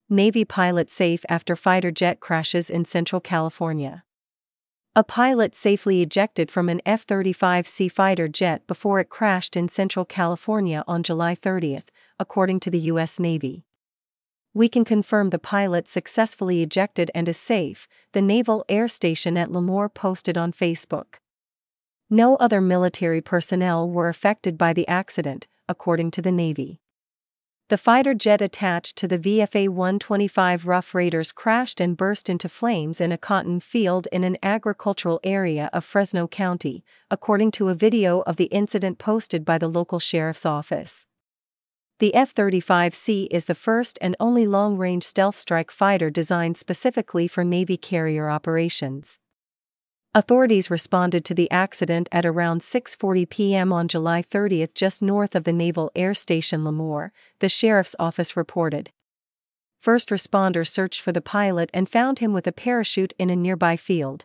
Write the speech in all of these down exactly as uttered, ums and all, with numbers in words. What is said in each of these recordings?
Navy pilot safe after fighter jet crashes in Central California. A pilot safely ejected from an F thirty-five C fighter jet before it crashed in Central California on July thirtieth, according to the U S Navy. "We can confirm the pilot successfully ejected and is safe," the Naval Air Station at Lemoore posted on Facebook. No other military personnel were affected by the accident, according to the Navy. The fighter jet attached to the V F A one twenty-five Rough Raiders crashed and burst into flames in a cotton field in an agricultural area of Fresno County, according to a video of the incident posted by the local sheriff's office. The F thirty-five C is the first and only long-range stealth strike fighter designed specifically for Navy carrier operations. Authorities responded to the accident at around six forty p m on July thirtieth just north of the Naval Air Station Lemoore, the sheriff's office reported. First responders searched for the pilot and found him with a parachute in a nearby field.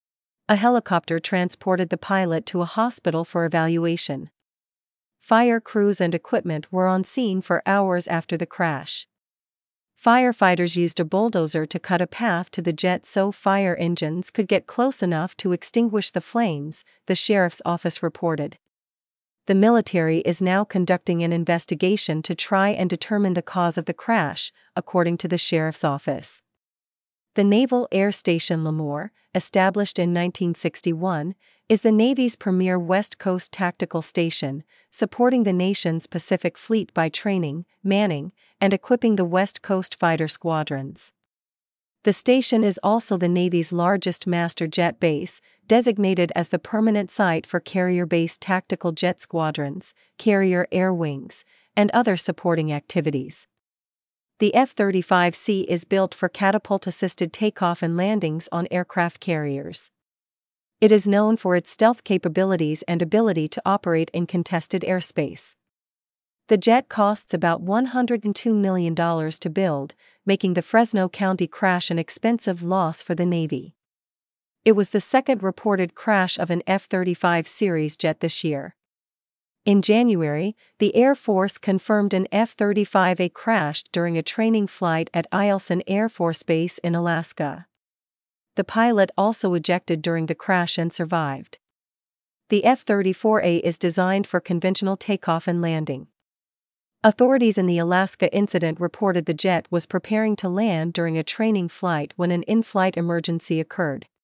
A helicopter transported the pilot to a hospital for evaluation. Fire crews and equipment were on scene for hours after the crash. Firefighters used a bulldozer to cut a path to the jet so fire engines could get close enough to extinguish the flames, the sheriff's office reported. The military is now conducting an investigation to try and determine the cause of the crash, according to the sheriff's office. The Naval Air Station Lemoore, established in nineteen sixty-one, is the Navy's premier West Coast tactical station, supporting the nation's Pacific Fleet by training, manning, and equipping the West Coast fighter squadrons. The station is also the Navy's largest master jet base, designated as the permanent site for carrier-based tactical jet squadrons, carrier air wings, and other supporting activities. The F thirty-five C is built for catapult-assisted takeoff and landings on aircraft carriers. It is known for its stealth capabilities and ability to operate in contested airspace. The jet costs about one hundred two million dollars to build, making the Fresno County crash an expensive loss for the Navy. It was the second reported crash of an F thirty-five series jet this year. In January, the Air Force confirmed an F thirty-five A crashed during a training flight at Eielson Air Force Base in Alaska. The pilot also ejected during the crash and survived. The F thirty-four A is designed for conventional takeoff and landing. Authorities in the Alaska incident reported the jet was preparing to land during a training flight when an in-flight emergency occurred.